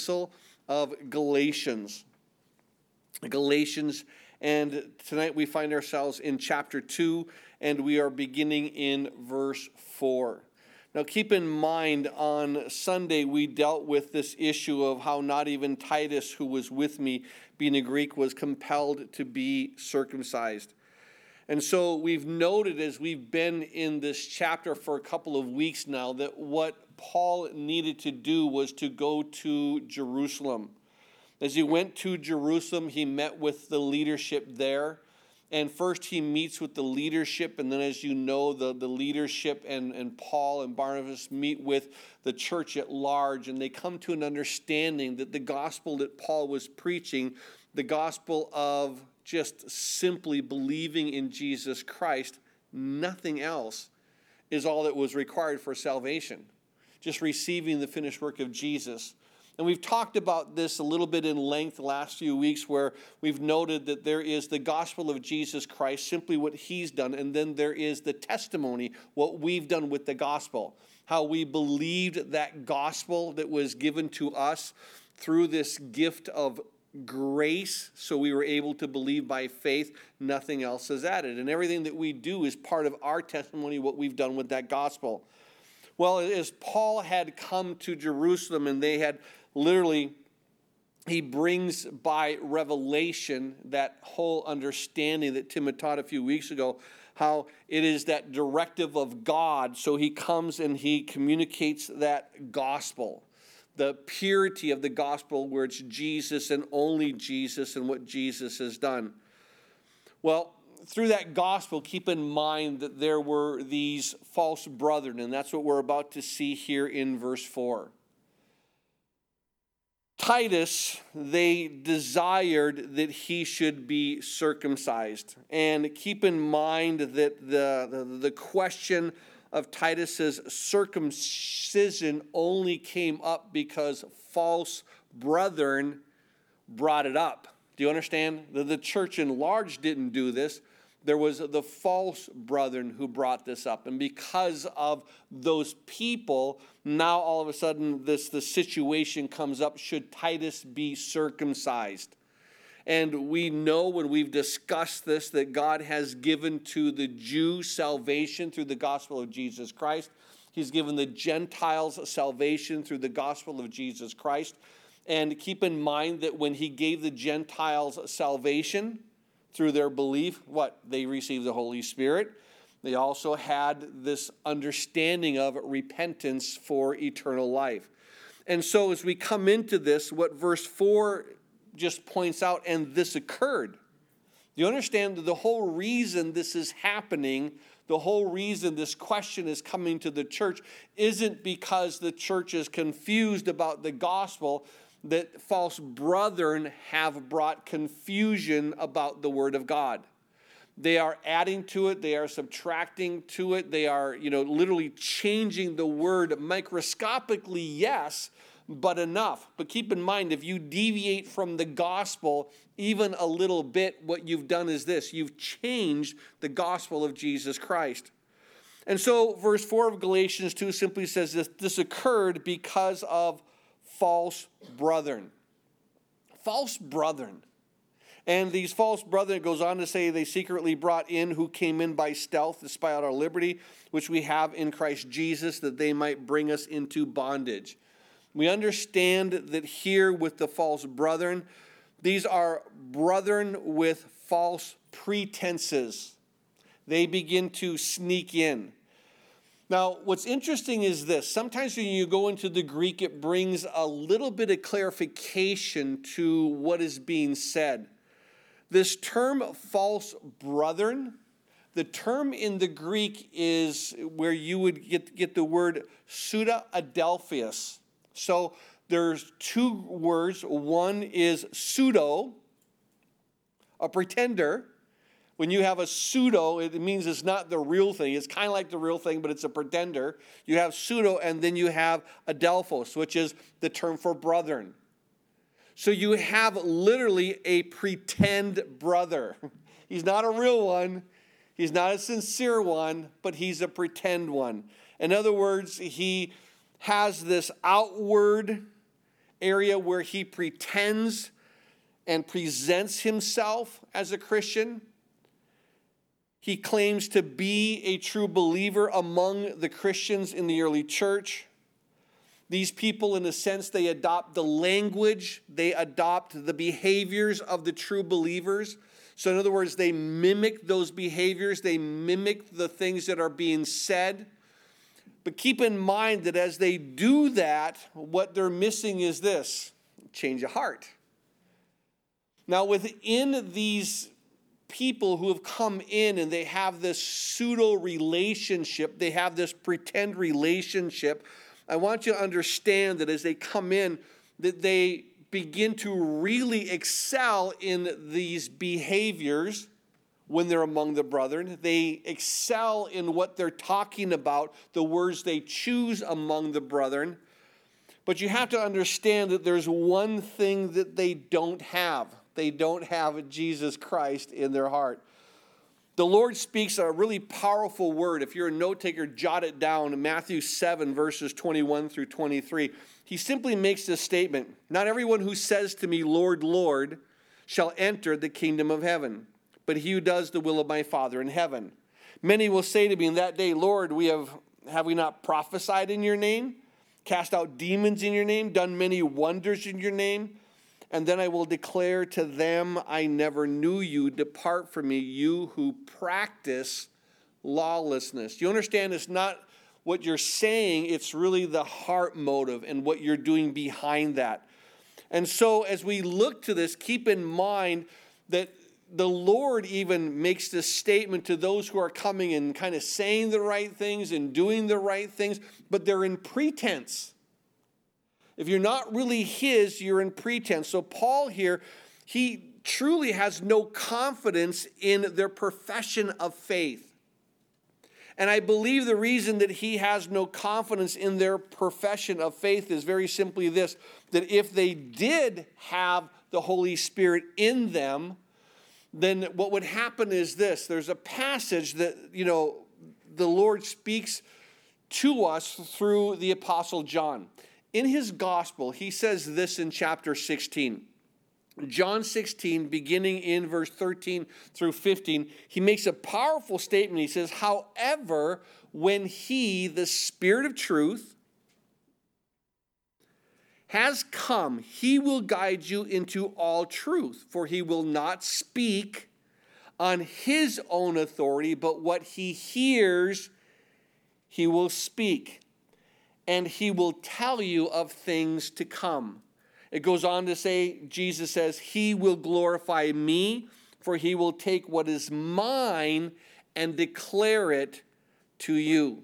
epistle of Galatians. Galatians, and tonight we find ourselves in chapter 2, and we are beginning in verse 4. Now keep in mind, on Sunday we dealt with this issue of how not even Titus, who was with me, being a Greek, was compelled to be circumcised. And so we've noted as we've been in this chapter for a couple of weeks now that what Paul needed to do was to go to Jerusalem. As he went to Jerusalem, he met with the leadership there. And first he meets with the leadership, and then as you know, the leadership and Paul and Barnabas meet with the church at large, and they come to an understanding that the gospel that Paul was preaching, the gospel of just simply believing in Jesus Christ, nothing else, is all that was required for salvation. Just receiving the finished work of Jesus. And we've talked about this a little bit in length the last few weeks, where we've noted that there is the gospel of Jesus Christ, simply what he's done, and then there is the testimony, what we've done with the gospel, how we believed that gospel that was given to us through this gift of grace, so we were able to believe by faith. Nothing else is added. And everything that we do is part of our testimony, what we've done with that gospel. Well, as Paul had come to Jerusalem, and they had literally, he brings by revelation that whole understanding that Tim had taught a few weeks ago, how it is that directive of God. So he comes and he communicates that gospel, the purity of the gospel, where it's Jesus and only Jesus and what Jesus has done. Well, through that gospel, keep in mind that there were these false brethren, and that's what we're about to see here in verse 4. Titus, they desired that he should be circumcised. And keep in mind that the question of Titus's circumcision only came up because false brethren brought it up. Do you understand? The church in large didn't do this. There was the false brethren who brought this up. And because of those people, now all of a sudden the situation comes up, should Titus be circumcised? And we know when we've discussed this that God has given to the Jew salvation through the gospel of Jesus Christ. He's given the Gentiles salvation through the gospel of Jesus Christ. And keep in mind that when he gave the Gentiles salvation through their belief, what? They received the Holy Spirit. They also had this understanding of repentance for eternal life. And so as we come into this, what verse 4 just points out, and this occurred. You understand that the whole reason this is happening, the whole reason this question is coming to the church, isn't because the church is confused about the gospel, that false brethren have brought confusion about the word of God. They are adding to it. They are subtracting to it. They are, literally changing the word microscopically, yes, but enough. But keep in mind, if you deviate from the gospel even a little bit, what you've done is this. You've changed the gospel of Jesus Christ. And so verse 4 of Galatians 2 simply says this occurred because of false brethren. False brethren. And these false brethren, it goes on to say, they secretly brought in who came in by stealth to spy out our liberty, which we have in Christ Jesus, that they might bring us into bondage. We understand that here with the false brethren, these are brethren with false pretenses. They begin to sneak in. Now, what's interesting is this. Sometimes when you go into the Greek, it brings a little bit of clarification to what is being said. This term, false brethren, the term in the Greek is where you would get the word pseudo-adelphius. So there's two words. One is pseudo, a pretender. When you have a pseudo, it means it's not the real thing. It's kind of like the real thing, but it's a pretender. You have pseudo, and then you have adelphos, which is the term for brethren. So you have literally a pretend brother. He's not a real one. He's not a sincere one, but he's a pretend one. In other words, he has this outward area where he pretends and presents himself as a Christian. He claims to be a true believer among the Christians in the early church. These people, in a sense, they adopt the language, they adopt the behaviors of the true believers. So in other words, they mimic those behaviors, they mimic the things that are being said. But keep in mind that as they do that, what they're missing is this: change of heart. Now, within these people who have come in and they have this pseudo relationship, they have this pretend relationship, I want you to understand that as they come in, that they begin to really excel in these behaviors when they're among the brethren. They excel in what they're talking about, the words they choose among the brethren. But you have to understand that there's one thing that they don't have. They don't have Jesus Christ in their heart. The Lord speaks a really powerful word. If you're a note taker, jot it down. Matthew 7, verses 21 through 23. He simply makes this statement: "Not everyone who says to me, 'Lord, Lord,' shall enter the kingdom of heaven, but he who does the will of my Father in heaven. Many will say to me in that day, 'Lord, have we not prophesied in your name, cast out demons in your name, done many wonders in your name?' And then I will declare to them, 'I never knew you. Depart from me, you who practice lawlessness.'" You understand, it's not what you're saying, it's really the heart motive and what you're doing behind that. And so as we look to this, keep in mind that the Lord even makes this statement to those who are coming and kind of saying the right things and doing the right things, but they're in pretense. If you're not really his, you're in pretense. So Paul here, he truly has no confidence in their profession of faith. And I believe the reason that he has no confidence in their profession of faith is very simply this: that if they did have the Holy Spirit in them, then what would happen is this. There's a passage that, the Lord speaks to us through the Apostle John. In his gospel, he says this in chapter 16. John 16, beginning in verse 13 through 15, he makes a powerful statement. He says, "However, when he, the Spirit of truth, has come, he will guide you into all truth, for he will not speak on his own authority, but what he hears, he will speak. And he will tell you of things to come." It goes on to say, Jesus says, "He will glorify me, for he will take what is mine and declare it to you."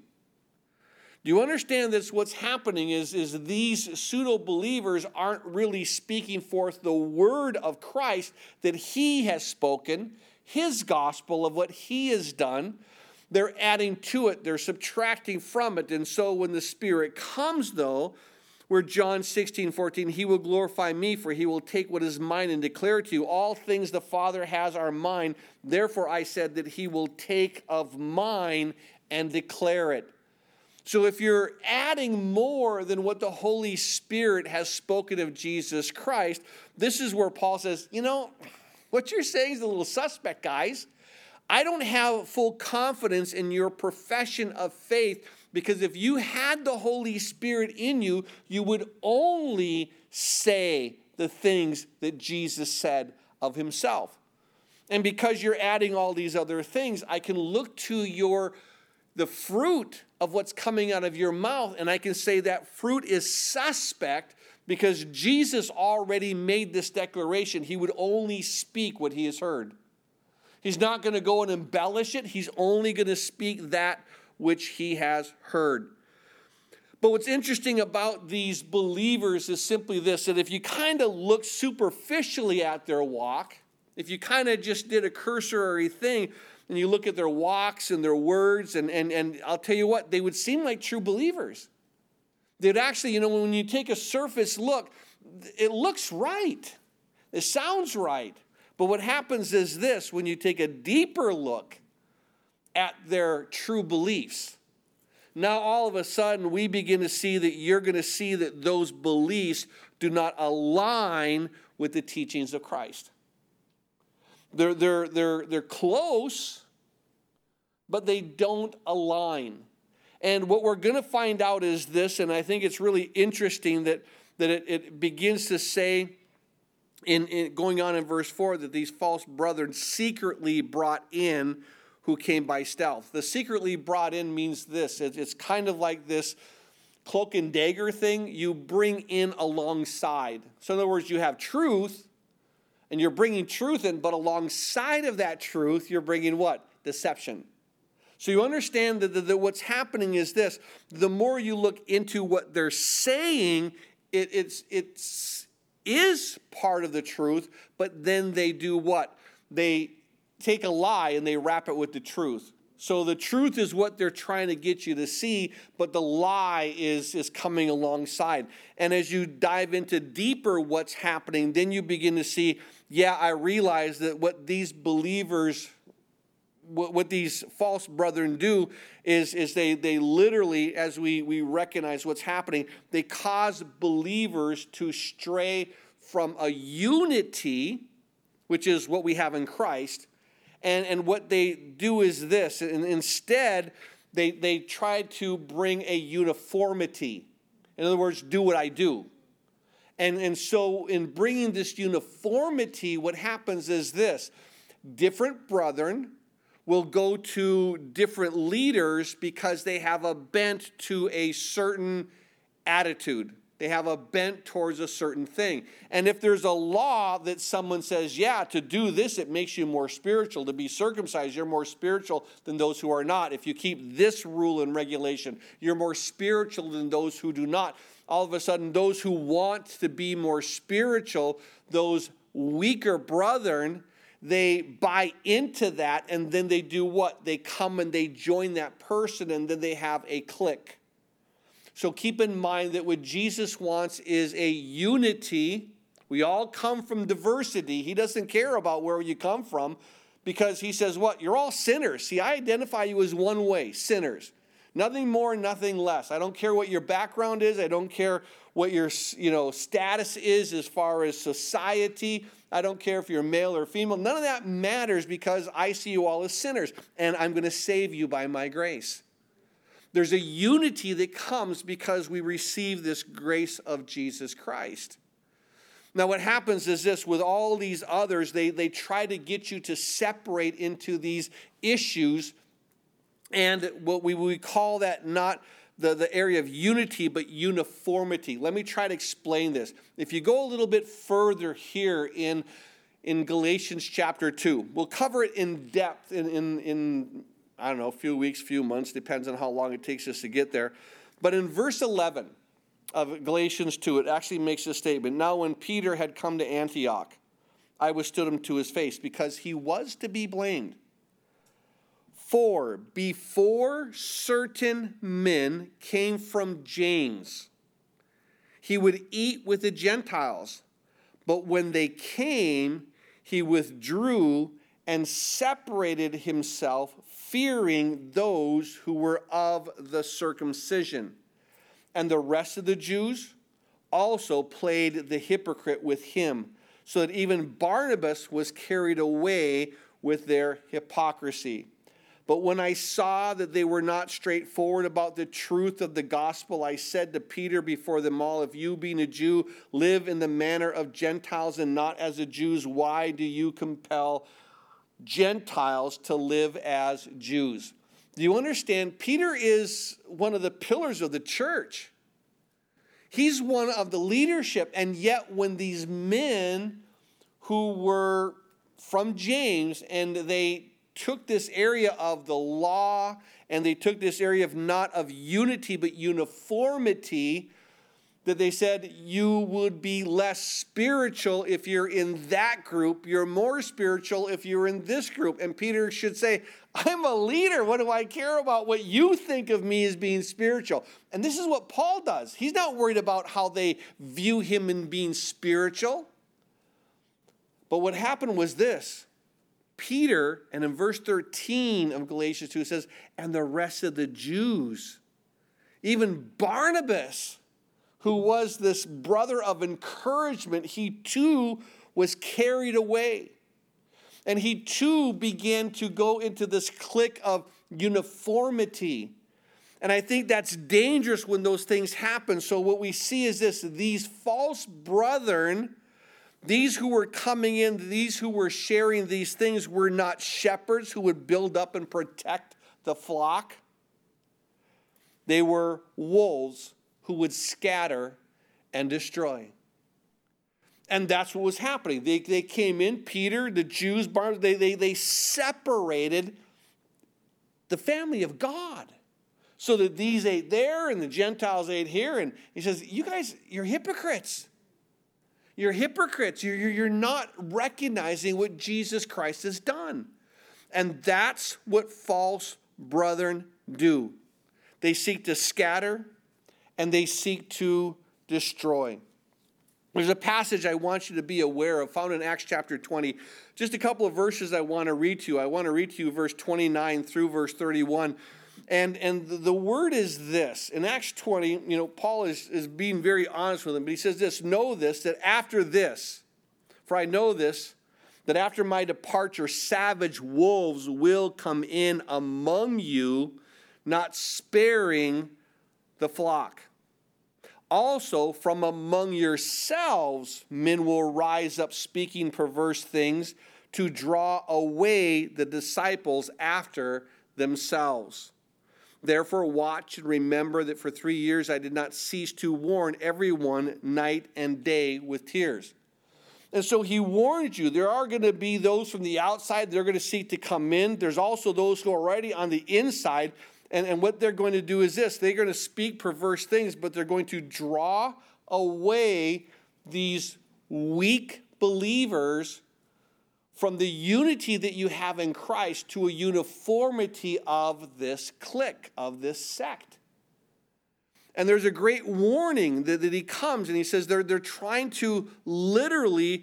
Do you understand this? What's happening is these pseudo-believers aren't really speaking forth the word of Christ that he has spoken, his gospel of what he has done. They're adding to it. They're subtracting from it. And so when the Spirit comes, though, where John 16:14, "He will glorify me, for he will take what is mine and declare it to you. All things the Father has are mine. Therefore I said that he will take of mine and declare it." So if you're adding more than what the Holy Spirit has spoken of Jesus Christ, this is where Paul says, what you're saying is a little suspect, guys. I don't have full confidence in your profession of faith, because if you had the Holy Spirit in you, you would only say the things that Jesus said of himself. And because you're adding all these other things, I can look to the fruit of what's coming out of your mouth, and I can say that fruit is suspect, because Jesus already made this declaration. He would only speak what he has heard. He's not going to go and embellish it. He's only going to speak that which he has heard. But what's interesting about these believers is simply this, that if you kind of look superficially at their walk, if you kind of just did a cursory thing, and you look at their walks and their words, and I'll tell you what, they would seem like true believers. They'd actually, when you take a surface look, it looks right. It sounds right. But what happens is this: when you take a deeper look at their true beliefs, now all of a sudden we begin to see that you're going to see that those beliefs do not align with the teachings of Christ. They're close, but they don't align. And what we're going to find out is this, and I think it's really interesting that it begins to say, in going on in verse 4, that these false brethren secretly brought in who came by stealth. The secretly brought in means this. It's kind of like this cloak and dagger thing you bring in alongside. So in other words, you have truth, and you're bringing truth in, but alongside of that truth, you're bringing what? Deception. So you understand that what's happening is this. The more you look into what they're saying, it is part of the truth, but then they do what? They take a lie and they wrap it with the truth. So the truth is what they're trying to get you to see, but the lie is coming alongside. And as you dive into deeper what's happening, then you begin to see, yeah, I realize that what these believers, what these false brethren do is they literally, as we recognize what's happening, they cause believers to stray from a unity, which is what we have in Christ. And what they do is this. And instead, they try to bring a uniformity. In other words, do what I do. And so in bringing this uniformity, what happens is this. Different brethren will go to different leaders because they have a bent to a certain attitude. They have a bent towards a certain thing. And if there's a law that someone says, yeah, to do this, it makes you more spiritual. To be circumcised, you're more spiritual than those who are not. If you keep this rule and regulation, you're more spiritual than those who do not. All of a sudden, those who want to be more spiritual, those weaker brethren, they buy into that, and then they do what? They come and they join that person, and then they have a clique. So keep in mind that what Jesus wants is a unity. We all come from diversity. He doesn't care about where you come from because he says what? You're all sinners. See, I identify you as one way, sinners. Nothing more, nothing less. I don't care what your background is. I don't care what your status is as far as society. I don't care if you're male or female. None of that matters because I see you all as sinners, and I'm going to save you by my grace. There's a unity that comes because we receive this grace of Jesus Christ. Now what happens is this, with all these others, they try to get you to separate into these issues, and what we call that not the area of unity, but uniformity. Let me try to explain this. If you go a little bit further here in Galatians chapter 2, we'll cover it in depth in I don't know, a few weeks, few months, depends on how long it takes us to get there. But in verse 11 of Galatians 2, it actually makes a statement. Now when Peter had come to Antioch, I withstood him to his face because he was to be blamed. For before certain men came from James, he would eat with the Gentiles. But when they came, he withdrew and separated himself, fearing those who were of the circumcision. And the rest of the Jews also played the hypocrite with him, so that even Barnabas was carried away with their hypocrisy. But when I saw that they were not straightforward about the truth of the gospel, I said to Peter before them all, if you, being a Jew, live in the manner of Gentiles and not as the Jews, why do you compel Gentiles to live as Jews? Do you understand? Peter is one of the pillars of the church. He's one of the leadership. And yet when these men who were from James and they took this area of the law and they took this area of not of unity but uniformity, that they said you would be less spiritual if you're in that group. You're more spiritual if you're in this group. And Peter should say, I'm a leader. What do I care about what you think of me as being spiritual? And this is what Paul does. He's not worried about how they view him in being spiritual. But what happened was this. Peter, and in verse 13 of Galatians 2, it says, and the rest of the Jews Even Barnabas, who was this brother of encouragement, he too was carried away. And he too began to go into this clique of uniformity. And I think that's dangerous when those things happen. So what we see is this: these false brethren, these who were coming in, these who were sharing these things, were not shepherds who would build up and protect the flock. They were wolves who would scatter and destroy. And that's what was happening. They came in, Peter, the Jews, Barnabas, they separated the family of God. So that these ate there and the Gentiles ate here. And he says, you guys, you're hypocrites. You're hypocrites. You're not recognizing what Jesus Christ has done. And that's what false brethren do. They seek to scatter and they seek to destroy. There's a passage I want you to be aware of, found in Acts chapter 20. Just a couple of verses I want to read to you. I want to read to you verse 29 through verse 31. And the word is this. In Acts 20, Paul is being very honest with them. But he says this: know this, that after this, for I know this, that after my departure, savage wolves will come in among you, not sparing the flock. Also, from among yourselves, men will rise up speaking perverse things to draw away the disciples after themselves. Therefore, watch and remember that for 3 years I did not cease to warn everyone night and day with tears. And so he warned you, there are going to be those from the outside that are going to seek to come in. There's also those who are already on the inside. And what they're going to do is this: they're going to speak perverse things, but they're going to draw away these weak believers from the unity that you have in Christ to a uniformity of this clique, of this sect. And there's a great warning that he comes and he says they're trying to literally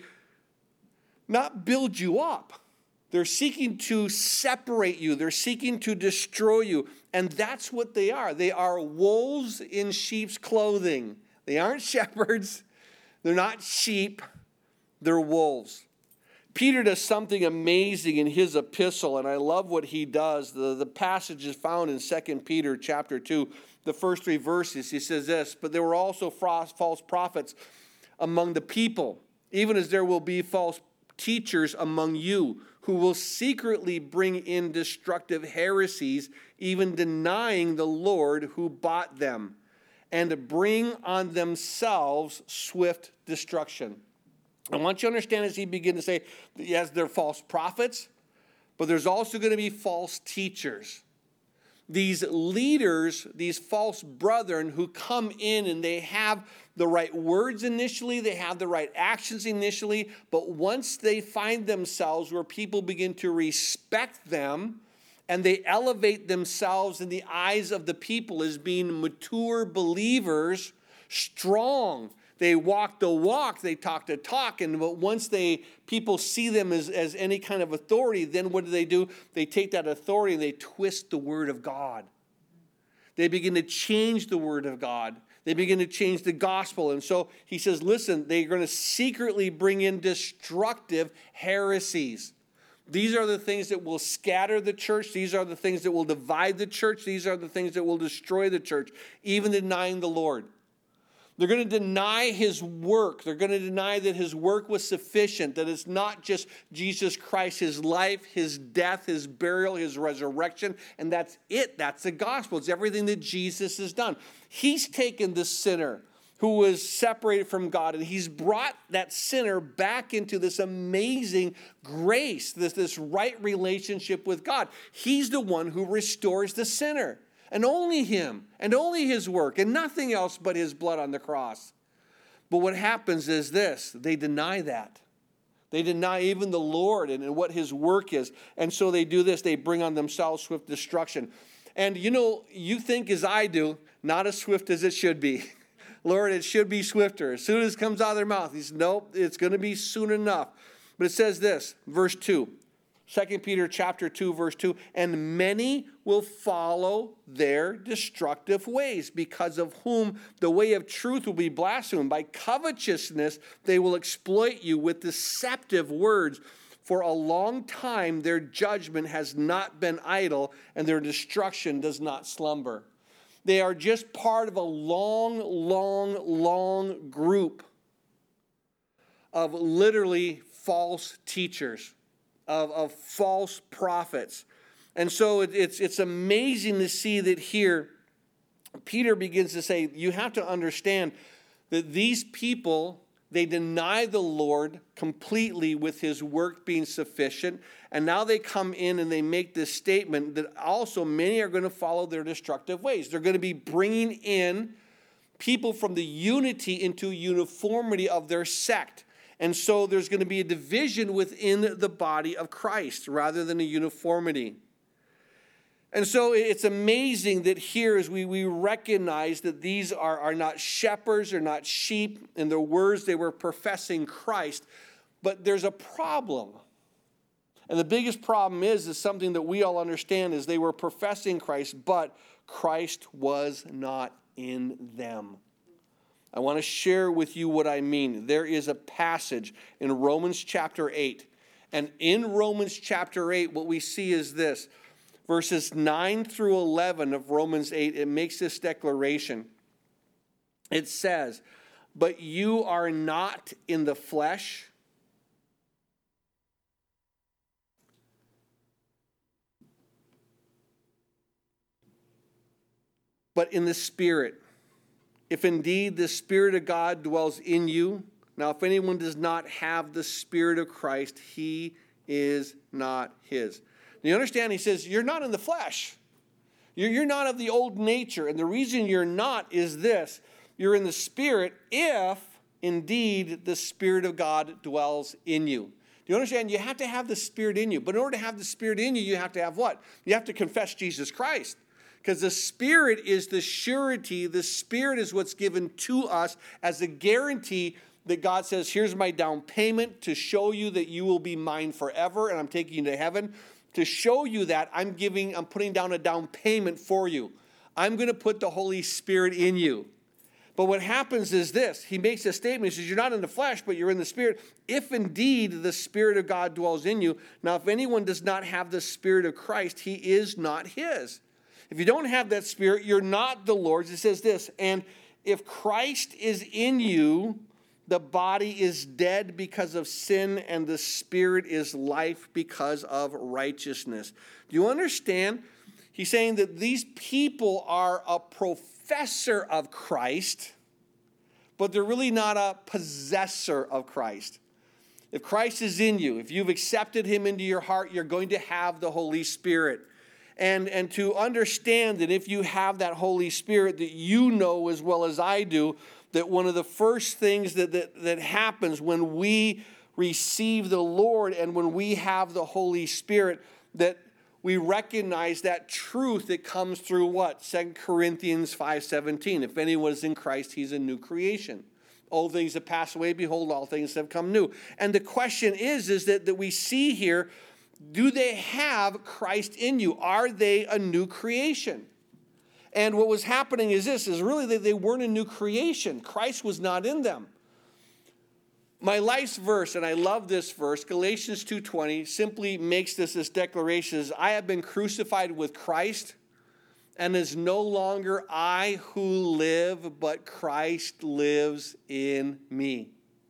not build you up. They're seeking to separate you. They're seeking to destroy you. And that's what they are. They are wolves in sheep's clothing. They aren't shepherds. They're not sheep. They're wolves. Peter does something amazing in his epistle, and I love what he does. The passage is found in 2 Peter chapter 2, the first 3 verses. He says this: but there were also false prophets among the people, even as there will be false teachers among you, who will secretly bring in destructive heresies, even denying the Lord who bought them, and to bring on themselves swift destruction. I want you to understand as he begins to say, yes, they're false prophets, but there's also going to be false teachers. These leaders, these false brethren who come in and they have the right words initially, they have the right actions initially, but once they find themselves where people begin to respect them and they elevate themselves in the eyes of the people as being mature believers, strong, they walk the walk, they talk the talk, and once people see them as any kind of authority, then what do? They take that authority and they twist the word of God. They begin to change the word of God. They begin to change the gospel. And so he says, listen, they're going to secretly bring in destructive heresies. These are the things that will scatter the church. These are the things that will divide the church. These are the things that will destroy the church, even denying the Lord. They're going to deny his work. They're going to deny that his work was sufficient, that it's not just Jesus Christ, his life, his death, his burial, his resurrection, and that's it. That's the gospel. It's everything that Jesus has done. He's taken the sinner who was separated from God, and he's brought that sinner back into this amazing grace, this right relationship with God. He's the one who restores the sinner. And only him, and only his work, and nothing else but his blood on the cross. But what happens is this: they deny that. They deny even the Lord and what his work is. And so they do this: they bring on themselves swift destruction. And you think as I do, not as swift as it should be. Lord, it should be swifter. As soon as it comes out of their mouth, he says, nope, it's going to be soon enough. But it says this, verse 2. 2 Peter chapter 2, verse 2, and many will follow their destructive ways, because of whom the way of truth will be blasphemed. By covetousness they will exploit you with deceptive words. For a long time their judgment has not been idle, and their destruction does not slumber. They are just part of a long group of literally false teachers, of false prophets. And so it's amazing to see that here Peter begins to say, you have to understand that these people, they deny the Lord completely with his work being sufficient. And now they come in and they make this statement that also many are going to follow their destructive ways. They're going to be bringing in people from the unity into uniformity of their sect. And so there's going to be a division within the body of Christ rather than a uniformity. And so it's amazing that here as we recognize that these are not shepherds, or not sheep. In their words, they were professing Christ. But there's a problem. And the biggest problem is something that we all understand, is they were professing Christ, but Christ was not in them. I want to share with you what I mean. There is a passage in Romans chapter 8. And in Romans chapter 8, what we see is this. Verses 9 through 11 of Romans 8, it makes this declaration. It says, but you are not in the flesh, but in the Spirit. If indeed the Spirit of God dwells in you. Now, if anyone does not have the Spirit of Christ, he is not his. Now, you understand, he says, you're not in the flesh. You're not of the old nature. And the reason you're not is this. You're in the Spirit if indeed the Spirit of God dwells in you. Do you understand? You have to have the Spirit in you. But in order to have the Spirit in you, you have to have what? You have to confess Jesus Christ. Because the Spirit is the surety. The Spirit is what's given to us as a guarantee that God says, here's my down payment to show you that you will be mine forever, and I'm taking you to heaven. To show you that, I'm putting down a down payment for you. I'm going to put the Holy Spirit in you. But what happens is this. He makes a statement. He says, you're not in the flesh, but you're in the Spirit. If indeed the Spirit of God dwells in you. Now, if anyone does not have the Spirit of Christ, he is not his. If you don't have that Spirit, you're not the Lord's. It says this, and if Christ is in you, the body is dead because of sin, and the Spirit is life because of righteousness. Do you understand? He's saying that these people are a professor of Christ, but they're really not a possessor of Christ. If Christ is in you, if you've accepted him into your heart, you're going to have the Holy Spirit. And to understand that if you have that Holy Spirit, that you know as well as I do, that one of the first things that happens when we receive the Lord and when we have the Holy Spirit, that we recognize that truth that comes through what? 2 Corinthians 5:17. If anyone is in Christ, he's a new creation. Old things have passed away, behold, all things have come new. And the question is that we see here, do they have Christ in you? Are they a new creation? And what was happening is this, is really that they weren't a new creation. Christ was not in them. My life's verse, and I love this verse, Galatians 2:20, simply makes this declaration, is, I have been crucified with Christ, and is no longer I who live, but Christ lives in me.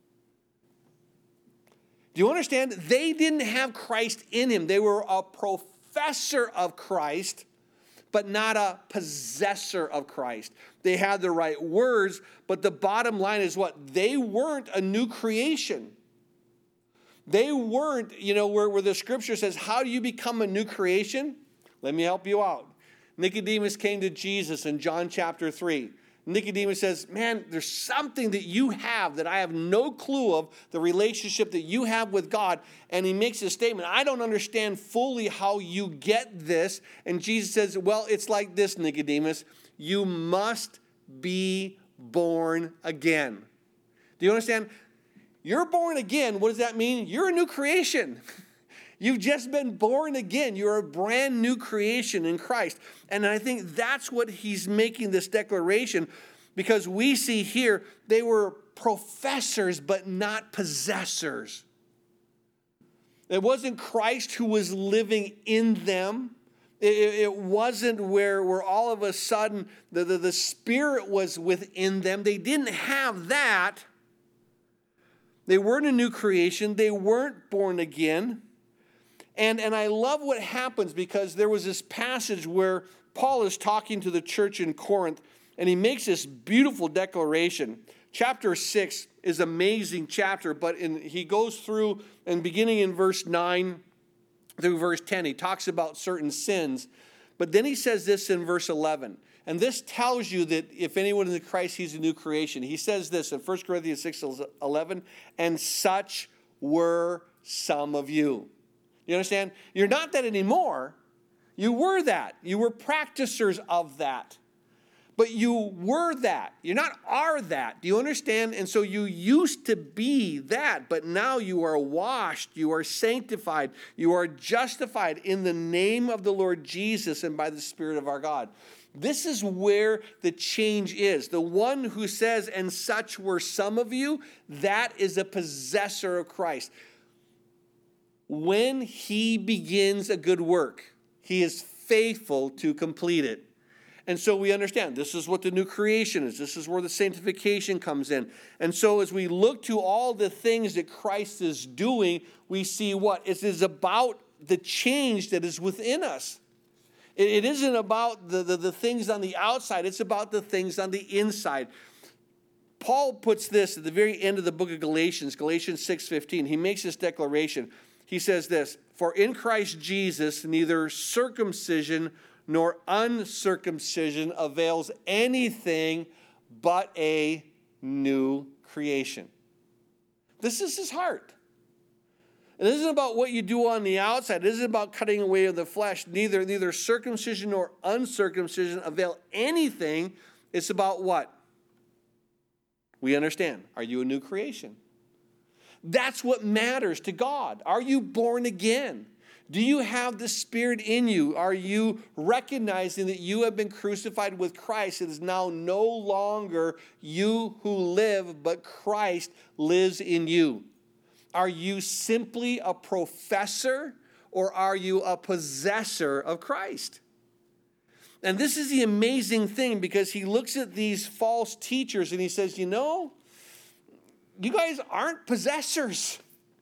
Do you understand? They didn't have Christ in him. They were a professor of Christ, but not a possessor of Christ. They had the right words, but the bottom line is what? They weren't a new creation. They weren't, where the scripture says, how do you become a new creation? Let me help you out. Nicodemus came to Jesus in John chapter 3. Nicodemus says, man, there's something that you have that I have no clue of, the relationship that you have with God. And he makes a statement, I don't understand fully how you get this. And Jesus says, well, it's like this, Nicodemus. You must be born again. Do you understand? You're born again. What does that mean? You're a new creation. You've just been born again. You're a brand new creation in Christ. And I think that's what he's making this declaration, because we see here they were professors but not possessors. It wasn't Christ who was living in them. It wasn't where all of a sudden the Spirit was within them. They didn't have that. They weren't a new creation. They weren't born again. And I love what happens, because there was this passage where Paul is talking to the church in Corinth, and he makes this beautiful declaration. Chapter 6 is an amazing chapter, but he goes through, and beginning in verse 9 through verse 10, he talks about certain sins. But then he says this in verse 11. And this tells you that if anyone is in Christ, he's a new creation. He says this in 1 Corinthians 6:11, and such were some of you. You understand? You're not that anymore. You were that. You were practicers of that. But you were that. You're not are that. Do you understand? And so you used to be that, but now you are washed, you are sanctified, you are justified in the name of the Lord Jesus and by the Spirit of our God. This is where the change is. The one who says, and such were some of you, that is a possessor of Christ. When he begins a good work, he is faithful to complete it. And so we understand this is what the new creation is. This is where the sanctification comes in. And so as we look to all the things that Christ is doing, we see what? It is about the change that is within us. It isn't about the things on the outside. It's about the things on the inside. Paul puts this at the very end of the book of Galatians, Galatians 6:15. He makes this declaration. He says this, for in Christ Jesus, neither circumcision nor uncircumcision avails anything but a new creation. This is his heart. It isn't about what you do on the outside. It isn't about cutting away of the flesh. Neither circumcision nor uncircumcision avail anything. It's about what? We understand. Are you a new creation? That's what matters to God. Are you born again? Do you have the Spirit in you? Are you recognizing that you have been crucified with Christ? It is now no longer you who live, but Christ lives in you. Are you simply a professor, or are you a possessor of Christ? And this is the amazing thing, because he looks at these false teachers and he says, you know, you guys aren't possessors.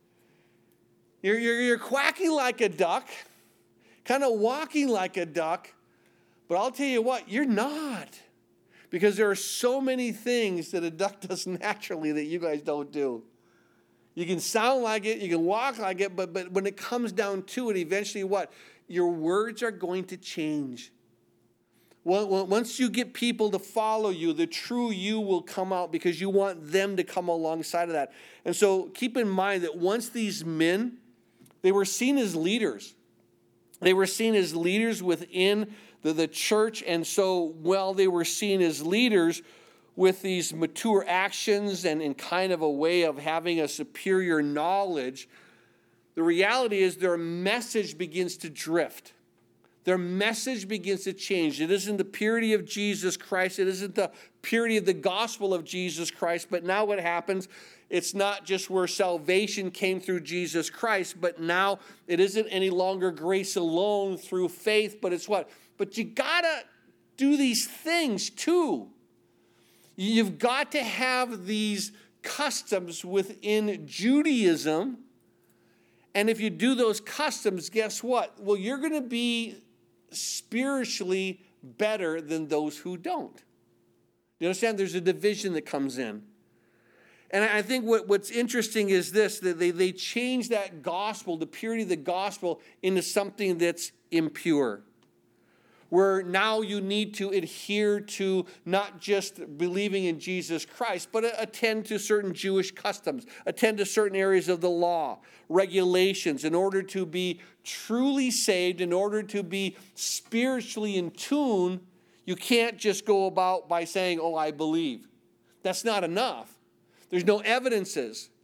You're quacking like a duck, kind of walking like a duck, but I'll tell you what, you're not. Because there are so many things that a duck does naturally that you guys don't do. You can sound like it, you can walk like it, but when it comes down to it, eventually what? Your words are going to change. Well, once you get people to follow you, the true you will come out, because you want them to come alongside of that. And so keep in mind that once these men, they were seen as leaders. They were seen as leaders within the church. And so while they were seen as leaders with these mature actions and in kind of a way of having a superior knowledge, the reality is their message begins to drift. Their message begins to change. It isn't the purity of Jesus Christ. It isn't the purity of the gospel of Jesus Christ. But now what happens, it's not just where salvation came through Jesus Christ, but now it isn't any longer grace alone through faith, but it's what? But you got to do these things too. You've got to have these customs within Judaism. And if you do those customs, guess what? Well, you're going to be spiritually better than those who don't. You understand? There's a division that comes in. And I think what's interesting is this, that they change that gospel, the purity of the gospel, into something that's impure. Where now you need to adhere to not just believing in Jesus Christ, but attend to certain Jewish customs, attend to certain areas of the law, regulations, in order to be truly saved, in order to be spiritually in tune. You can't just go about by saying, oh, I believe. That's not enough. There's no evidences.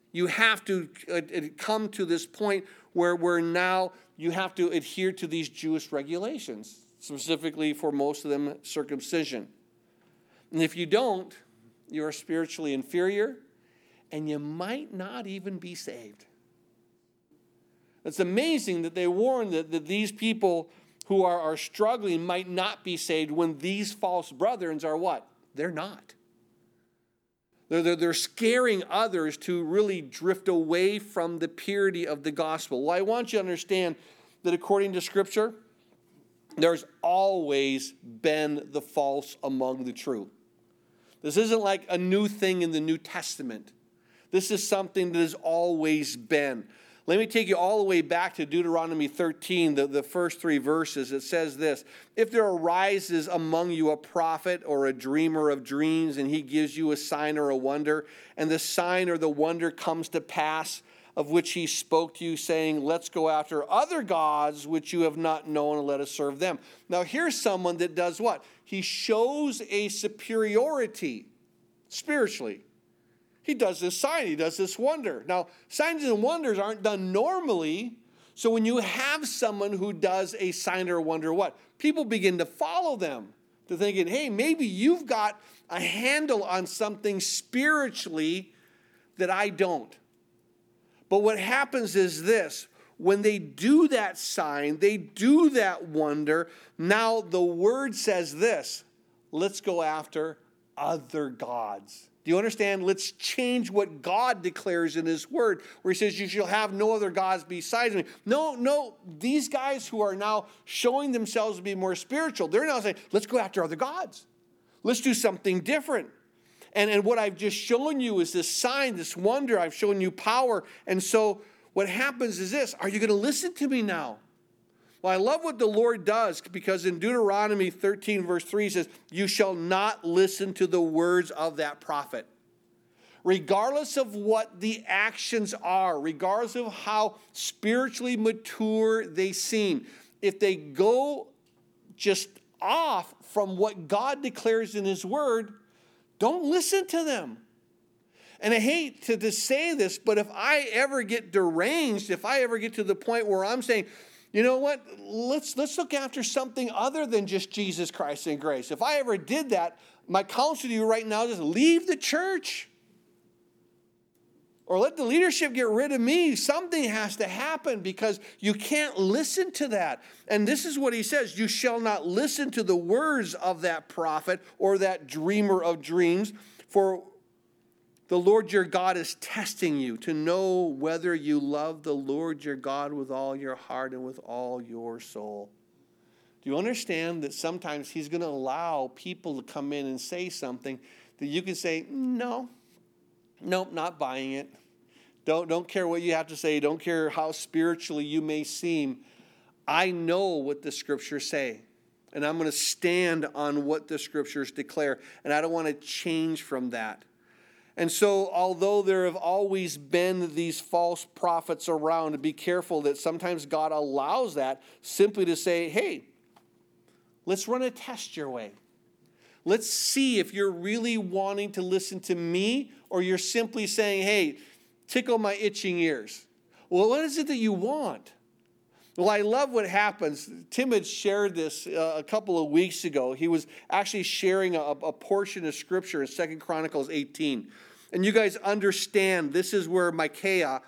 You have to come to this point where now you have to adhere to these Jewish regulations, specifically for most of them, circumcision. And if you don't, you are spiritually inferior, and you might not even be saved. It's amazing that they warn that these people who are struggling might not be saved when these false brethren are what? They're not. They're scaring others to really drift away from the purity of the gospel. Well, I want you to understand that according to Scripture, there's always been the false among the true. This isn't like a new thing in the New Testament. This is something that has always been. Let me take you all the way back to Deuteronomy 13, the first 3 verses. It says this: if there arises among you a prophet or a dreamer of dreams, and he gives you a sign or a wonder, and the sign or the wonder comes to pass, of which he spoke to you, saying, let's go after other gods which you have not known, and let us serve them. Now here's someone that does what? He shows a superiority spiritually. He does this sign, he does this wonder. Now, signs and wonders aren't done normally. So when you have someone who does a sign or a wonder, what? People begin to follow them. To thinking, hey, maybe you've got a handle on something spiritually that I don't. But what happens is this: when they do that sign, they do that wonder, now the word says this: let's go after other gods. Do you understand? Let's change what God declares in his word, where he says, you shall have no other gods besides me. No, these guys who are now showing themselves to be more spiritual, they're now saying, let's go after other gods. Let's do something different. And what I've just shown you is this sign, this wonder. I've shown you power. And so what happens is this: are you going to listen to me now? Well, I love what the Lord does, because in Deuteronomy 13, verse 3, he says, you shall not listen to the words of that prophet. Regardless of what the actions are, regardless of how spiritually mature they seem, if they go just off from what God declares in his word, don't listen to them. And I hate to say this, but if I ever get deranged, if I ever get to the point where I'm saying, you know what, let's look after something other than just Jesus Christ and grace. If I ever did that, my counsel to you right now is leave the church. Or let the leadership get rid of me. Something has to happen, because you can't listen to that. And this is what he says: you shall not listen to the words of that prophet or that dreamer of dreams, for the Lord your God is testing you to know whether you love the Lord your God with all your heart and with all your soul. Do you understand that sometimes he's going to allow people to come in and say something that you can say, nope, not buying it. Don't care what you have to say. Don't care how spiritually you may seem. I know what the scriptures say, and I'm going to stand on what the scriptures declare, and I don't want to change from that. And so, although there have always been these false prophets around, be careful that sometimes God allows that simply to say, hey, let's run a test your way. Let's see if you're really wanting to listen to me, or you're simply saying, hey, tickle my itching ears. Well, what is it that you want? Well, I love what happens. Tim had shared this a couple of weeks ago. He was actually sharing a portion of Scripture in 2 Chronicles 18. And you guys understand, this is where Micaiah,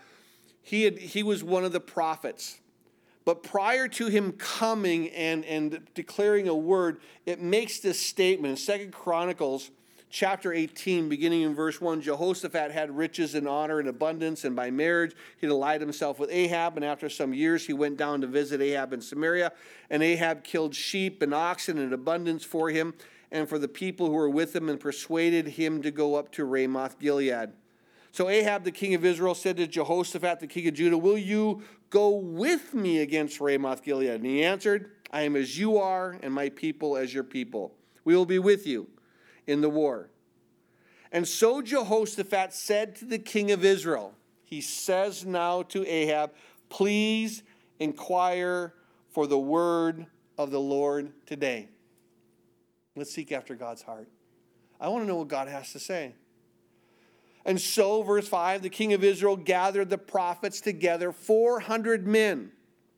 he was one of the prophets. But prior to him coming and declaring a word, it makes this statement in 2 Chronicles chapter 18, beginning in verse 1. Jehoshaphat had riches and honor and abundance, and by marriage he allied himself with Ahab. And after some years he went down to visit Ahab in Samaria. And Ahab killed sheep and oxen in abundance for him and for the people who were with him, and persuaded him to go up to Ramoth Gilead. So Ahab the king of Israel said to Jehoshaphat the king of Judah, will you go with me against Ramoth Gilead? And he answered, I am as you are, and my people as your people. We will be with you in the war. And so Jehoshaphat said to the king of Israel, he says now to Ahab, please inquire for the word of the Lord today. Let's seek after God's heart. I want to know what God has to say. And so, verse 5, the king of Israel gathered the prophets together, 400 men.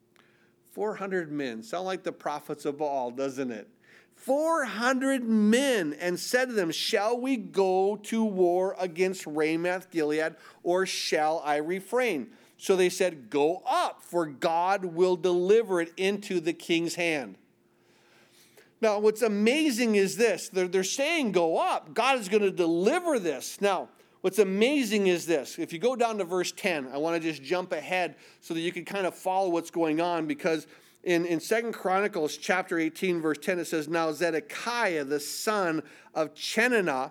400 men. Sound like the prophets of Baal, doesn't it? 400 men, and said to them, shall we go to war against Ramoth Gilead, or shall I refrain? So they said, go up, for God will deliver it into the king's hand. Now, what's amazing is this. They're saying go up. God is going to deliver this. Now, what's amazing is this. If you go down to verse 10, I want to just jump ahead so that you can kind of follow what's going on, because in 2 Chronicles chapter 18, verse 10, it says, now Zedekiah, the son of Chenaanah,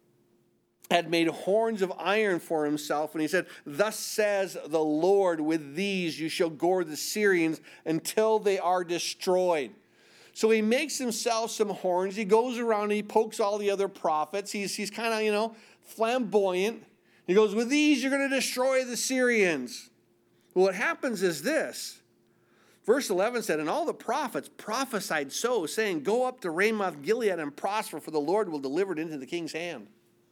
had made horns of iron for himself, and he said, thus says the Lord, with these you shall gore the Syrians until they are destroyed. So he makes himself some horns. He goes around and he pokes all the other prophets. He's kind of, flamboyant. He goes, with these you're going to destroy the Syrians. Well, what happens is this. Verse 11 said, and all the prophets prophesied so, saying, go up to Ramoth Gilead and prosper, for the Lord will deliver it into the king's hand.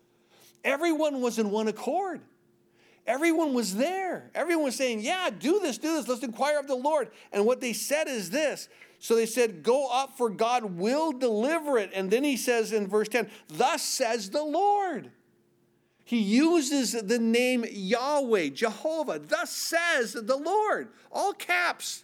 Everyone was in one accord. Everyone was there. Everyone was saying, yeah, do this. Let's inquire of the Lord. And what they said is this. So they said, go up, for God will deliver it. And then he says in verse 10, thus says the Lord. He uses the name Yahweh, Jehovah. Thus says the Lord. All caps.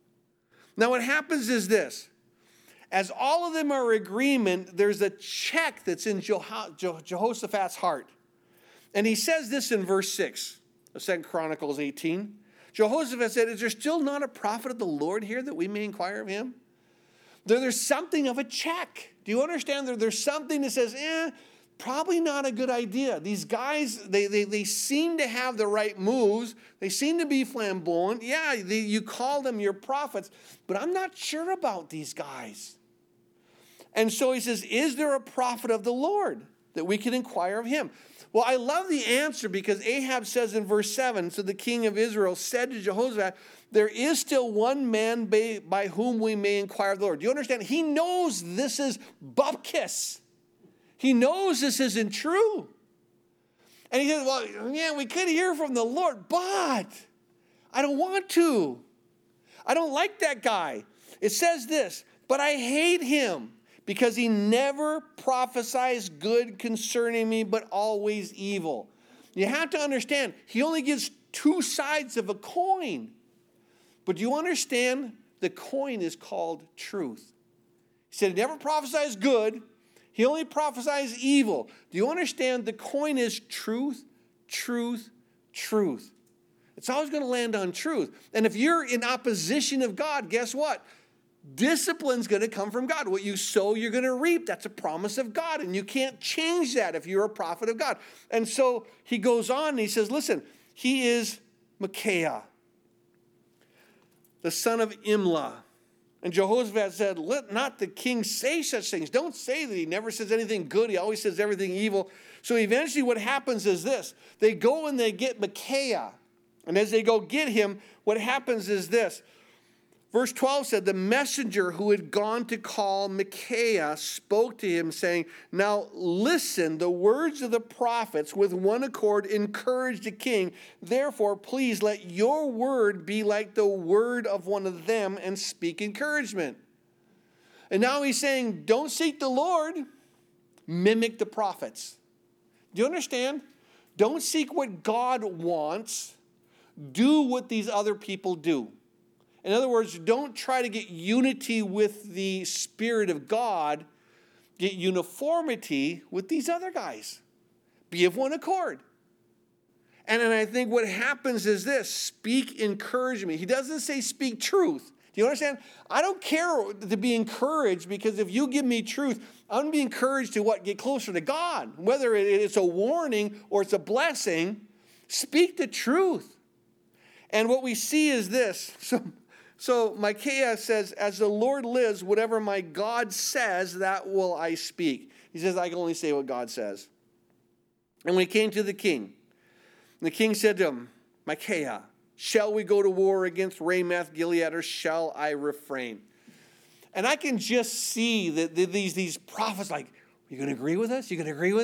Now what happens is this. As all of them are in agreement, there's a check that's in Jehoshaphat's heart. And he says this in verse 6 of 2 Chronicles 18. Jehoshaphat said, is there still not a prophet of the Lord here that we may inquire of him? There's something of a check. Do you understand? There's something that says, probably not a good idea. These guys, they seem to have the right moves. They seem to be flamboyant. Yeah, you call them your prophets, but I'm not sure about these guys. And so he says, is there a prophet of the Lord that we can inquire of him? Well, I love the answer, because Ahab says in verse 7, so the king of Israel said to Jehoshaphat, there is still one man by whom we may inquire of the Lord. Do you understand? He knows this is bupkis. He knows this isn't true. And he says, well, yeah, we could hear from the Lord, but I don't want to. I don't like that guy. It says this, but I hate him, because he never prophesies good concerning me, but always evil. You have to understand, he only gives two sides of a coin. But do you understand? The coin is called truth. He said he never prophesies good. He only prophesies evil. Do you understand? The coin is truth, truth, truth. It's always going to land on truth. And if you're in opposition of God, guess what? Discipline's going to come from God. What you sow, you're going to reap. That's a promise of God, and you can't change that if you're a prophet of God. And so he goes on and he says, listen, he is Micaiah, the son of Imlah. And Jehoshaphat said, let not the king say such things. Don't say that he never says anything good. He always says everything evil. So eventually what happens is this. They go and they get Micaiah. And as they go get him, what happens is this. Verse 12 said, the messenger who had gone to call Micaiah spoke to him, saying, now listen, the words of the prophets with one accord encouraged the king. Therefore, please let your word be like the word of one of them and speak encouragement. And now he's saying, don't seek the Lord, mimic the prophets. Do you understand? Don't seek what God wants. Do what these other people do. In other words, don't try to get unity with the Spirit of God. Get uniformity with these other guys. Be of one accord. And then I think what happens is this. Speak encouragement. He doesn't say speak truth. Do you understand? I don't care to be encouraged, because if you give me truth, I'm going to be encouraged to what? Get closer to God. Whether it's a warning or it's a blessing, speak the truth. And what we see is this. So Micaiah says, as the Lord lives, whatever my God says, that will I speak. He says, I can only say what God says. And when he came to the king said to him, Micaiah, shall we go to war against Ramoth Gilead, or shall I refrain? And I can just see that these prophets like, you going to agree with us? You going to agree with us?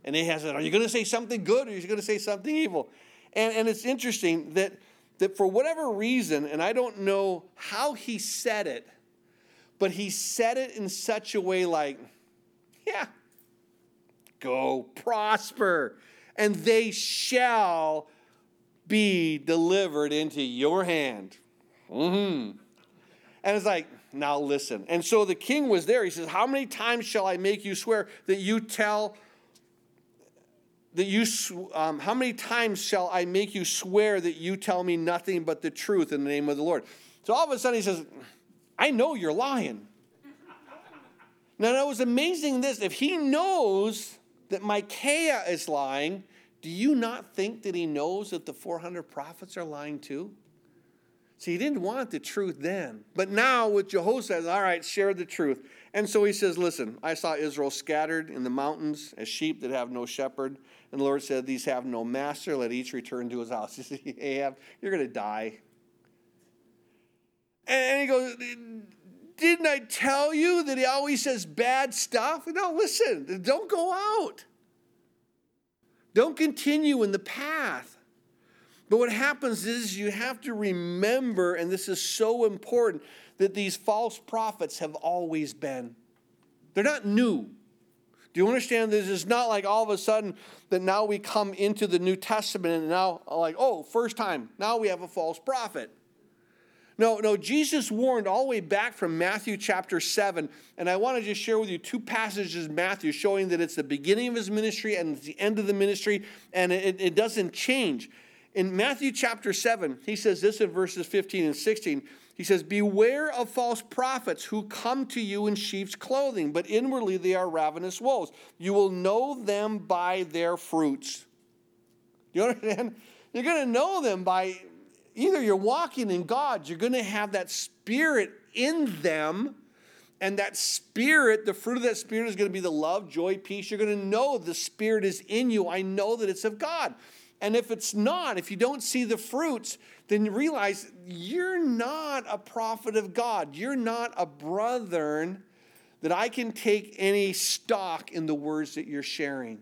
And Ahaz said, are you going to say something good or are you going to say something evil? And it's interesting that for whatever reason, and I don't know how he said it, but he said it in such a way like, yeah, go prosper, and they shall be delivered into your hand. And it's like, now listen. And so the king was there. He says, how many times shall I make you swear that you tell, how many times shall I make you swear that you tell me nothing but the truth in the name of the Lord? So all of a sudden he says, I know you're lying. Now it was amazing this. If he knows that Micaiah is lying, do you not think that he knows that the 400 prophets are lying too? See, he didn't want the truth then. But now with Jehoshaphat, all right, share the truth. And so he says, listen, I saw Israel scattered in the mountains as sheep that have no shepherd. And the Lord said, these have no master. Let each return to his house. You see, Ahab, you're going to die. And he goes, didn't I tell you that he always says bad stuff? No, listen, don't go out. Don't continue in the path. But what happens is you have to remember, and this is so important, that these false prophets have always been. They're not new. Do you understand this? It's not like all of a sudden that now we come into the New Testament and now like, oh, first time, now we have a false prophet. No, Jesus warned all the way back from Matthew chapter 7, and I want to just share with you two passages in Matthew showing that it's the beginning of his ministry and it's the end of the ministry, and it doesn't change. In Matthew chapter 7, he says this in verses 15 and 16. He says, beware of false prophets who come to you in sheep's clothing, but inwardly they are ravenous wolves. You will know them by their fruits. Do you understand? You're going to know them by either you're walking in God, you're going to have that spirit in them, and that spirit, the fruit of that spirit is going to be the love, joy, peace. You're going to know the spirit is in you. I know that it's of God. And if it's not, if you don't see the fruits, then you realize you're not a prophet of God. You're not a brethren that I can take any stock in the words that you're sharing.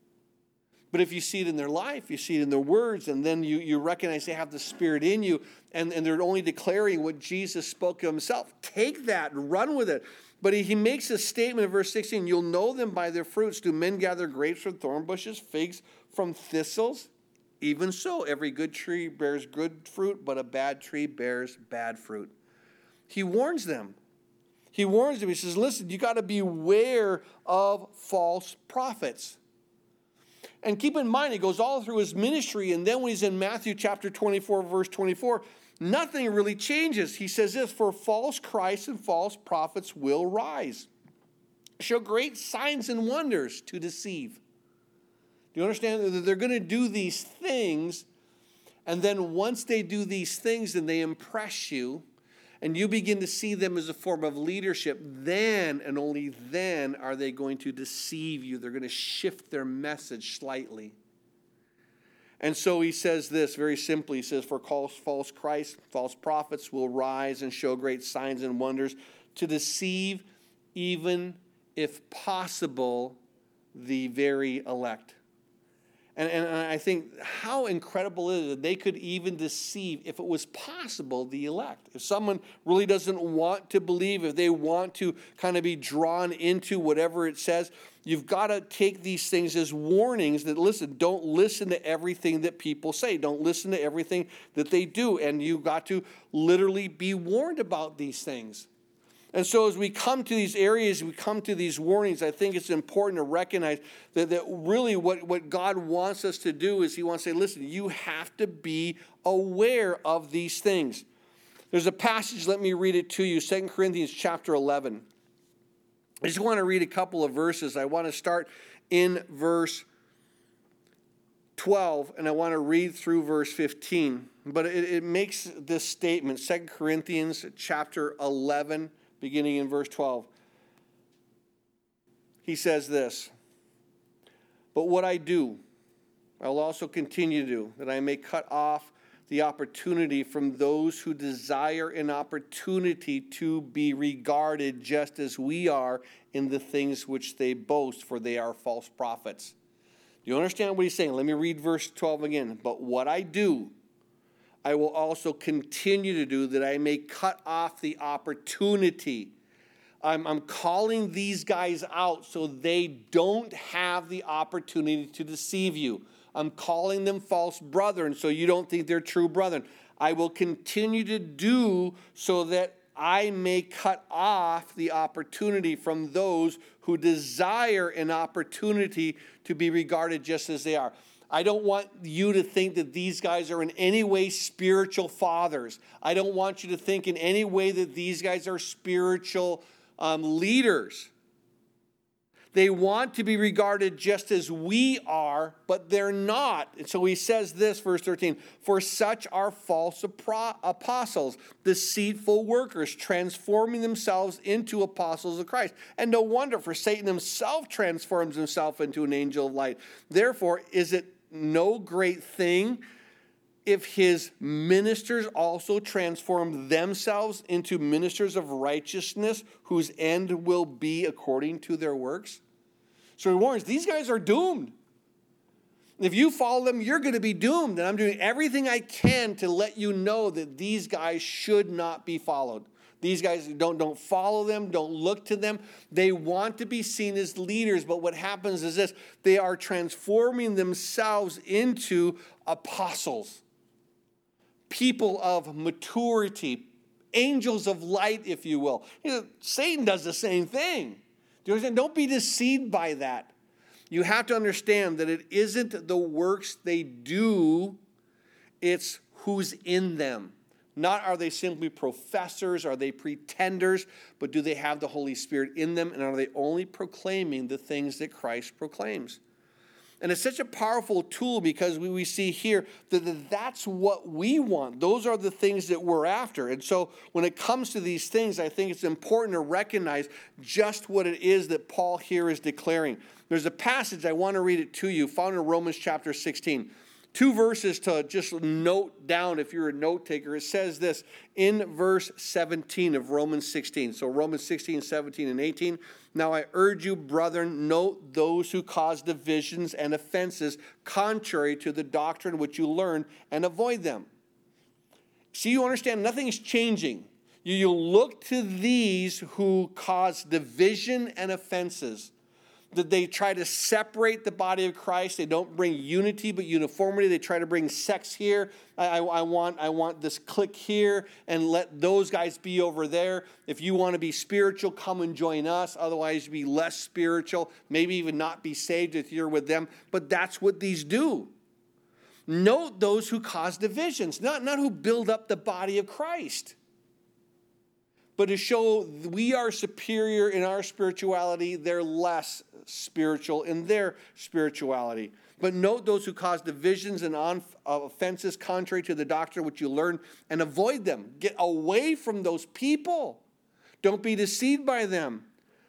But if you see it in their life, you see it in their words, and then you recognize they have the Spirit in you, and they're only declaring what Jesus spoke of himself, take that and run with it. But he makes a statement in verse 16, you'll know them by their fruits. Do men gather grapes from thorn bushes, figs from thistles? Even so, every good tree bears good fruit, but a bad tree bears bad fruit. He warns them. He warns them. He says, listen, you got to beware of false prophets. And keep in mind, he goes all through his ministry, and then when he's in Matthew chapter 24, verse 24, nothing really changes. He says this, for false Christs and false prophets will rise, show great signs and wonders to deceive. Do you understand that they're going to do these things, and then once they do these things and they impress you, and you begin to see them as a form of leadership, then and only then are they going to deceive you. They're going to shift their message slightly. And so he says this very simply. He says, for false Christ, false prophets will rise and show great signs and wonders to deceive, even if possible, the very elect. And I think how incredible it is that they could even deceive, if it was possible, the elect. If someone really doesn't want to believe, if they want to kind of be drawn into whatever it says, you've got to take these things as warnings that, listen, don't listen to everything that people say. Don't listen to everything that they do. And you've got to literally be warned about these things. And so as we come to these areas, we come to these warnings, I think it's important to recognize that really what God wants us to do is he wants to say, listen, you have to be aware of these things. There's a passage, let me read it to you, 2 Corinthians chapter 11. I just want to read a couple of verses. I want to start in verse 12, and I want to read through verse 15. But it makes this statement, 2 Corinthians chapter 11, beginning in verse 12. He says this, but what I do, I will also continue to do, that I may cut off the opportunity from those who desire an opportunity to be regarded just as we are in the things which they boast, for they are false prophets. Do you understand what he's saying? Let me read verse 12 again. But what I do, I will also continue to do, that I may cut off the opportunity. I'm calling these guys out so they don't have the opportunity to deceive you. I'm calling them false brethren so you don't think they're true brethren. I will continue to do so that I may cut off the opportunity from those who desire an opportunity to be regarded just as they are. I don't want you to think that these guys are in any way spiritual fathers. I don't want you to think in any way that these guys are spiritual leaders. They want to be regarded just as we are, but they're not. And so he says this, verse 13, for such are false apostles, deceitful workers, transforming themselves into apostles of Christ. And no wonder, for Satan himself transforms himself into an angel of light. Therefore, is it no great thing if his ministers also transform themselves into ministers of righteousness, whose end will be according to their works? So he warns, these guys are doomed. If you follow them, you're going to be doomed. And I'm doing everything I can to let you know that these guys should not be followed. These guys, don't follow them, don't look to them. They want to be seen as leaders, but what happens is this: they are transforming themselves into apostles, people of maturity, angels of light, if you will. Satan does the same thing. Do you understand? Don't be deceived by that. You have to understand that it isn't the works they do, it's who's in them. Not are they simply professors, are they pretenders, but do they have the Holy Spirit in them, and are they only proclaiming the things that Christ proclaims? And it's such a powerful tool because we see here that that's what we want. Those are the things that we're after. And so when it comes to these things, I think it's important to recognize just what it is that Paul here is declaring. There's a passage, I want to read it to you, found in Romans chapter 16. 2 verses to just note down if you're a note taker. It says this in verse 17 of Romans 16. So Romans 16, 17, and 18. Now I urge you, brethren, note those who cause divisions and offenses contrary to the doctrine which you learn, and avoid them. See, you understand, nothing is changing. You look to these who cause division and offenses. That they try to separate the body of Christ. They don't bring unity but uniformity. They try to bring sex here. I want this clique here, and let those guys be over there. If you want to be spiritual, come and join us. Otherwise, be less spiritual. Maybe even not be saved if you're with them. But that's what these do. Note those who cause divisions, not who build up the body of Christ, but to show we are superior in our spirituality, they're less spiritual in their spirituality. But note those who cause divisions and offenses contrary to the doctrine which you learn, and avoid them. Get away from those people. Don't be deceived by them.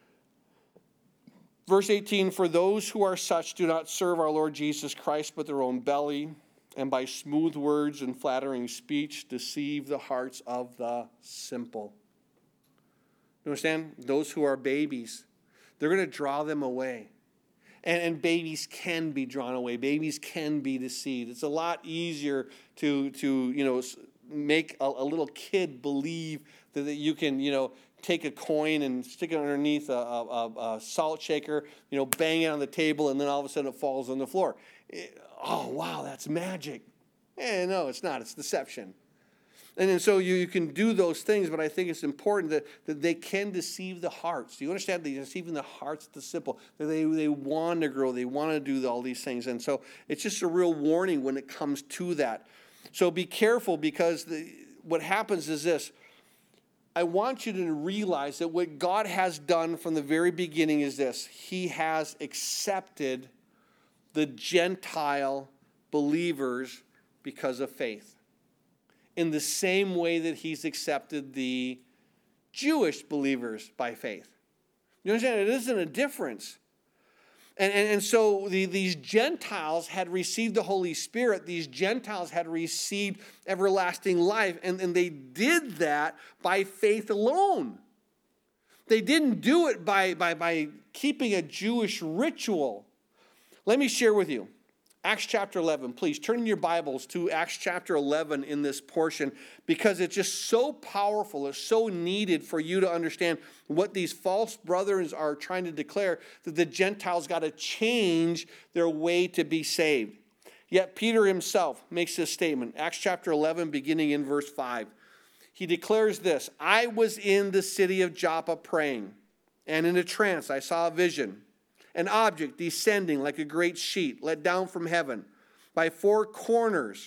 Verse 18, for those who are such do not serve our Lord Jesus Christ, but their own belly, and by smooth words and flattering speech deceive the hearts of the simple. You understand? Those who are babies, they're going to draw them away. And babies can be drawn away. Babies can be deceived. It's a lot easier to make a little kid believe that you can, take a coin and stick it underneath a salt shaker, bang it on the table, and then all of a sudden it falls on the floor. Oh, wow, that's magic. No, it's not. It's deception. And so you can do those things, but I think it's important that they can deceive the hearts. Do you understand? They're deceiving the hearts of the simple. They want to grow. They want to do all these things. And so it's just a real warning when it comes to that. So be careful, because what happens is this. I want you to realize that what God has done from the very beginning is this. He has accepted the Gentile believers because of faith, in the same way that he's accepted the Jewish believers by faith. You understand? It isn't a difference. And so these Gentiles had received the Holy Spirit. These Gentiles had received everlasting life. And they did that by faith alone. They didn't do it by keeping a Jewish ritual. Let me share with you Acts chapter 11. Please turn in your Bibles to Acts chapter 11 in this portion, because it's just so powerful. It's so needed for you to understand what these false brothers are trying to declare, that the Gentiles got to change their way to be saved. Yet Peter himself makes this statement. Acts chapter 11, beginning in verse 5. He declares this: I was in the city of Joppa praying, and in a trance I saw a vision. An object descending like a great sheet let down from heaven by four corners.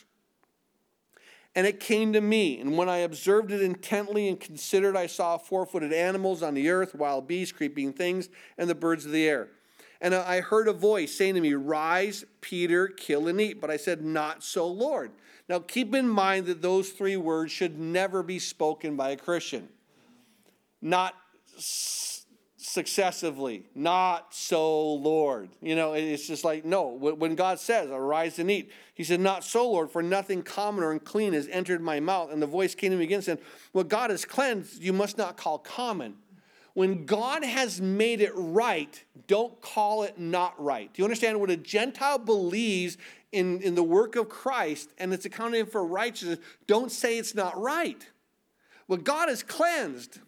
And it came to me, and when I observed it intently and considered, I saw four-footed animals on the earth, wild beasts, creeping things, and the birds of the air. And I heard a voice saying to me, rise, Peter, kill and eat. But I said, not so, Lord. Now keep in mind that those three words should never be spoken by a Christian. Not successively, not so, Lord. You know, it's just like, no. When God says, arise and eat, he said, not so, Lord, for nothing common or unclean has entered my mouth. And the voice came to me again, saying, what God has cleansed, you must not call common. When God has made it right, don't call it not right. Do you understand? When a Gentile believes in the work of Christ and it's accounted for righteousness, don't say it's not right. What God has cleansed,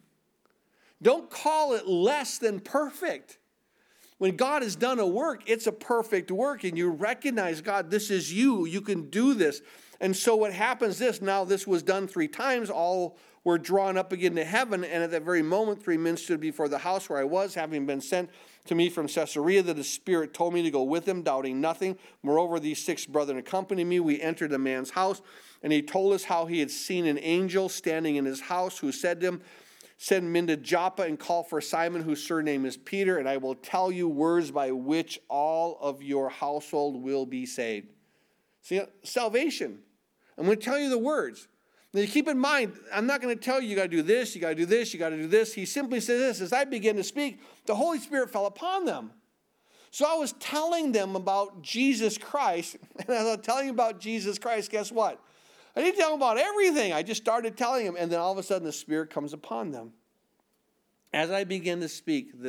don't call it less than perfect. When God has done a work, it's a perfect work, and you recognize, God, this is you. You can do this. And so what happens now this was done 3 times. All were drawn up again to heaven, and at that very moment 3 men stood before the house where I was, having been sent to me from Caesarea, that the Spirit told me to go with him, doubting nothing. Moreover, these 6 brethren accompanied me. We entered a man's house, and he told us how he had seen an angel standing in his house, who said to him, send men to Joppa and call for Simon, whose surname is Peter, and I will tell you words by which all of your household will be saved. See, salvation. I'm going to tell you the words. Now, keep in mind, I'm not going to tell you, you got to do this, you got to do this, you got to do this. He simply says this: as I began to speak, the Holy Spirit fell upon them. So I was telling them about Jesus Christ, and as I was telling them about Jesus Christ, guess what? I didn't tell them about everything. I just started telling them, and then all of a sudden the Spirit comes upon them. As I began to speak,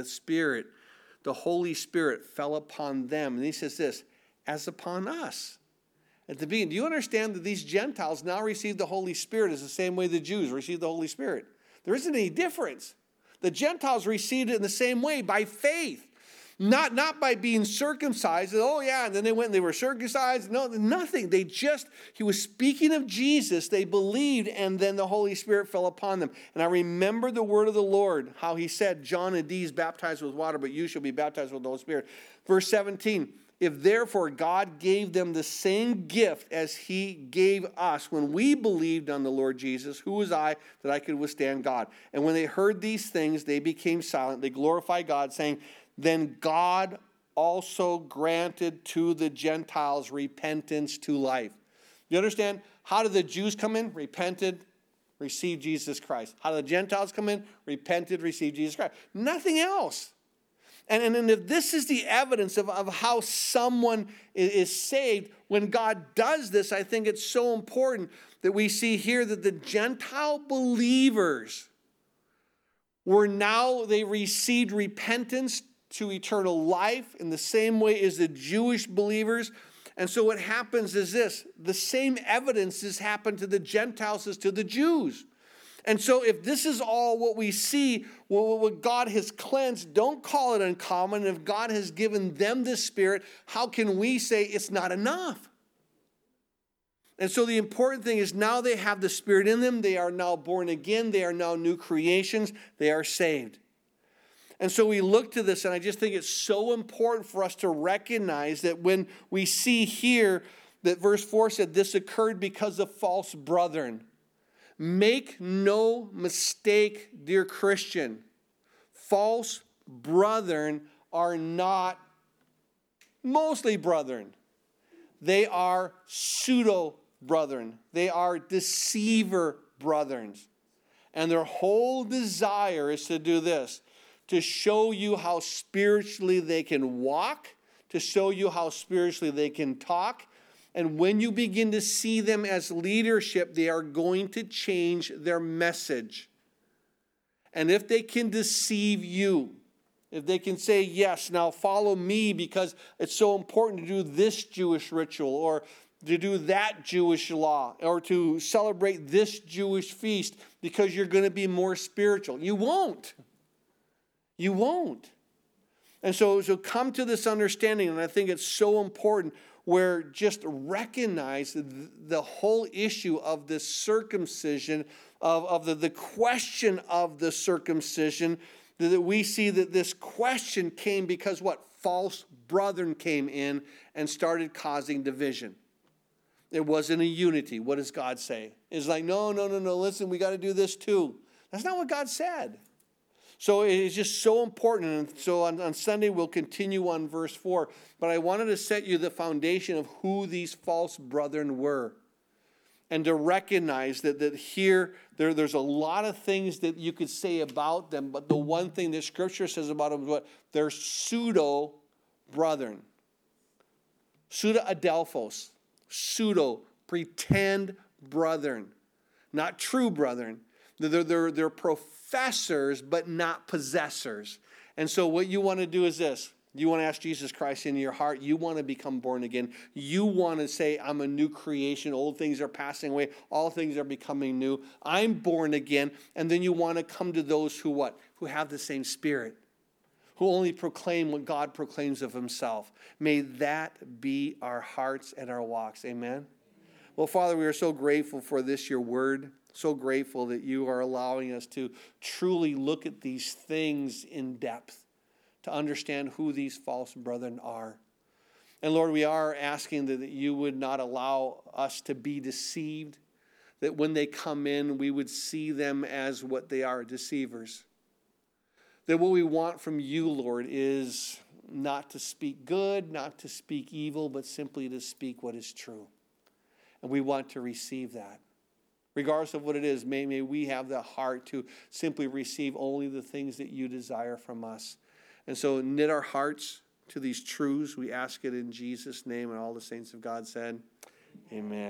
the Holy Spirit fell upon them. And he says this, as upon us. At the beginning, do you understand that these Gentiles now receive the Holy Spirit as the same way the Jews received the Holy Spirit? There isn't any difference. The Gentiles received it in the same way, by faith. Not by being circumcised. Oh, yeah, and then they went and they were circumcised. No, nothing. He was speaking of Jesus. They believed, and then the Holy Spirit fell upon them. And I remember the word of the Lord, how he said, John indeed is baptized with water, but you shall be baptized with the Holy Spirit. Verse 17, if therefore God gave them the same gift as he gave us when we believed on the Lord Jesus, who was I that I could withstand God? And when they heard these things, they became silent. They glorified God, saying, then God also granted to the Gentiles repentance to life. You understand? How did the Jews come in? Repented, received Jesus Christ. How did the Gentiles come in? Repented, received Jesus Christ. Nothing else. And if this is the evidence of how someone is saved, when God does this, I think it's so important that we see here that the Gentile believers they received repentance to eternal life in the same way as the Jewish believers. And so what happens is this: the same evidence has happened to the Gentiles as to the Jews. And so if this is all what we see, what God has cleansed, don't call it uncommon. If God has given them the Spirit, how can we say it's not enough? And so the important thing is, now they have the Spirit in them. They are now born again. They are now new creations. They are saved. And so we look to this, and I just think it's so important for us to recognize that when we see here that verse 4 said this occurred because of false brethren. Make no mistake, dear Christian, false brethren are not mostly brethren. They are pseudo-brethren. They are deceiver brethren. And their whole desire is to do this: to show you how spiritually they can walk, to show you how spiritually they can talk. And when you begin to see them as leadership, they are going to change their message. And if they can deceive you, if they can say, yes, now follow me because it's so important to do this Jewish ritual or to do that Jewish law or to celebrate this Jewish feast because you're going to be more spiritual. You won't. You won't. And so come to this understanding, and I think it's so important where just recognize the whole issue of this circumcision, of the question of the circumcision, that we see that this question came because what? False brethren came in and started causing division. It wasn't a unity. What does God say? It's like, no, listen, we got to do this too. That's not what God said. So it is just so important. And so on Sunday, we'll continue on verse 4. But I wanted to set you the foundation of who these false brethren were. And to recognize that here, there's a lot of things that you could say about them. But the one thing that Scripture says about them is what? They're pseudo-brethren. Pseudo-adelphos. Pseudo, pretend brethren. Not true brethren. They're professors, but not possessors. And so what you want to do is this. You want to ask Jesus Christ into your heart. You want to become born again. You want to say, I'm a new creation. Old things are passing away. All things are becoming new. I'm born again. And then you want to come to those who what? Who have the same spirit. Who only proclaim what God proclaims of himself. May that be our hearts and our walks. Amen? Well, Father, we are so grateful for this, your word. So grateful that you are allowing us to truly look at these things in depth, to understand who these false brethren are. And Lord, we are asking that you would not allow us to be deceived, that when they come in, we would see them as what they are, deceivers. That what we want from you, Lord, is not to speak good, not to speak evil, but simply to speak what is true. And we want to receive that. Regardless of what it is, may we have the heart to simply receive only the things that you desire from us. And so knit our hearts to these truths. We ask it in Jesus' name, and all the saints of God said, amen.